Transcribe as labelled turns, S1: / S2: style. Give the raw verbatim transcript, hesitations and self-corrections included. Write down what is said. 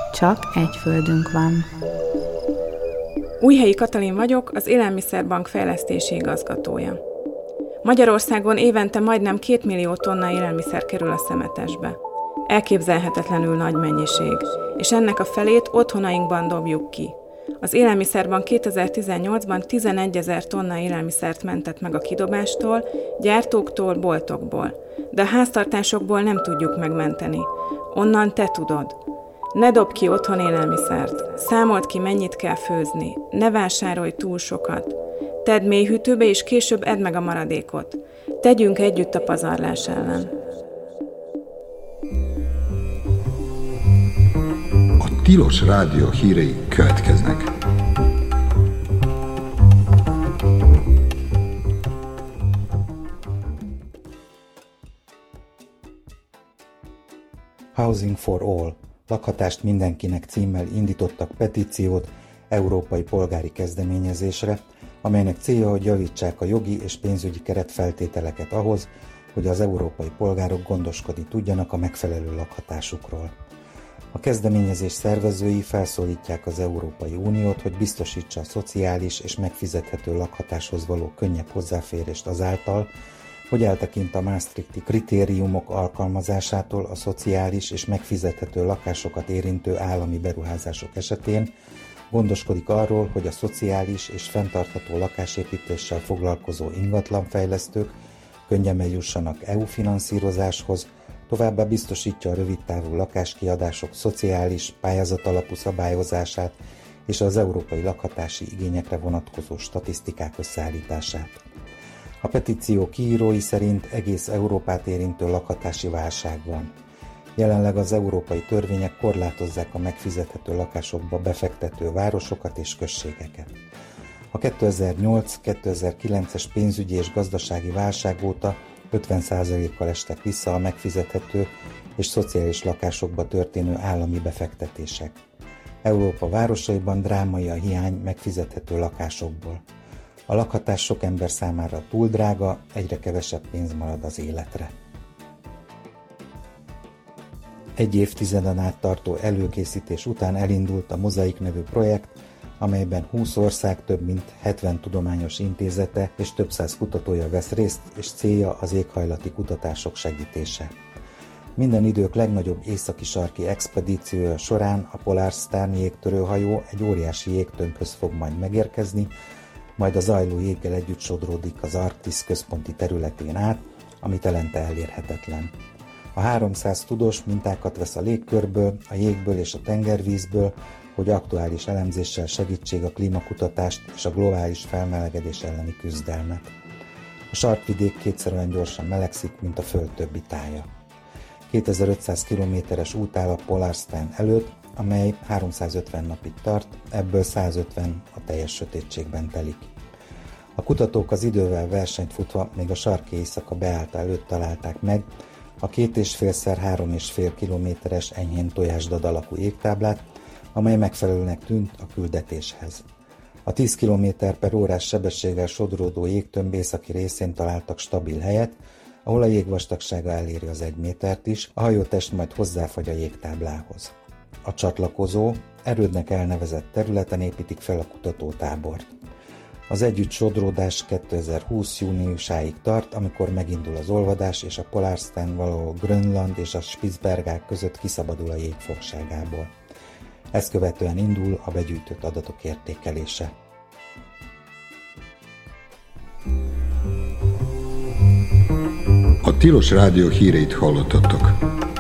S1: Csak egy földünk van.
S2: Újhelyi Katalin vagyok, az Élelmiszerbank fejlesztési igazgatója. Magyarországon évente majdnem két millió tonna élelmiszer kerül a szemetesbe. Elképzelhetetlenül nagy mennyiség, és ennek a felét otthonainkban dobjuk ki. Az Élelmiszerbank kétezer-tizennyolcban tizenegyezer tonna élelmiszert mentett meg a kidobástól, gyártóktól, boltokból. De a háztartásokból nem tudjuk megmenteni. Onnan te tudod. Ne dobd ki otthon élelmiszert, számold ki, mennyit kell főzni, ne vásárolj túl sokat. Tedd mélyhűtőbe, és később edd meg a maradékot. Tegyünk együtt a pazarlás ellen.
S3: A Tilos Rádió hírei következnek.
S4: Housing for All, lakhatást mindenkinek címmel indítottak petíciót európai polgári kezdeményezésre, amelynek célja, hogy javítsák a jogi és pénzügyi keretfeltételeket ahhoz, hogy az európai polgárok gondoskodni tudjanak a megfelelő lakhatásukról. A kezdeményezés szervezői felszólítják az Európai Uniót, hogy biztosítsa a szociális és megfizethető lakhatáshoz való könnyebb hozzáférést azáltal, hogy eltekint a maastrichti kritériumok alkalmazásától a szociális és megfizethető lakásokat érintő állami beruházások esetén, gondoskodik arról, hogy a szociális és fenntartható lakásépítéssel foglalkozó ingatlanfejlesztők könnyebben jussanak é u finanszírozáshoz, továbbá biztosítja a rövidtávú lakáskiadások szociális, pályázatalapú szabályozását és az európai lakhatási igényekre vonatkozó statisztikák összeállítását. A petíció kiírói szerint egész Európát érintő lakhatási válság van. Jelenleg az európai törvények korlátozzák a megfizethető lakásokba befektető városokat és községeket. A kétezer-nyolc kétezer-kilences pénzügyi és gazdasági válság óta ötven százalékkal estek vissza a megfizethető és szociális lakásokba történő állami befektetések. Európa városaiban drámai a hiány megfizethető lakásokból. A lakhatás sok ember számára túl drága, egyre kevesebb pénz marad az életre. Egy évtizeden át tartó előkészítés után elindult a Mozaik nevű projekt, amelyben húsz ország több mint hetven tudományos intézete és több száz kutatója vesz részt, és célja az éghajlati kutatások segítése. Minden idők legnagyobb északi sarki expedíciója során a Polar Star jégtörőhajó egy óriási jégtömbhöz fog majd megérkezni, majd a zajló jéggel együtt sodródik az Arktisz központi területén át, ami telente elérhetetlen. A háromszáz tudós mintákat vesz a légkörből, a jégből és a tengervízből, hogy aktuális elemzéssel segítsék a klímakutatást és a globális felmelegedés elleni küzdelmet. A sarkvidék kétszer olyan gyorsan melegszik, mint a Föld többi tája. kétezer-ötszáz kilométeres út áll a Polar Star előtt, amely háromszázötven napig tart, ebből százötven a teljes sötétségben telik. A kutatók az idővel versenyt futva még a sarki éjszaka beállta előtt találták meg a két és félszer három és fél kilométeres enyhén tojásdad alakú jégtáblát, amely megfelelőnek tűnt a küldetéshez. A tíz kilométer per órás sebességgel sodródó jégtömb északi részén találtak stabil helyet, ahol a jég vastagsága eléri az egy métert is, a hajótest majd hozzáfagy a jégtáblához. A csatlakozó, erődnek elnevezett területen építik fel a kutatótábort. Az együtt sodródás kétezer-húsz júniusáig tart, amikor megindul az olvadás, és a Polar Star valahol Grönland és a Spitzbergák között kiszabadul a jég fogságából. Ezt követően indul a begyűjtött adatok értékelése.
S3: A Tilos Rádió híreit hallottatok.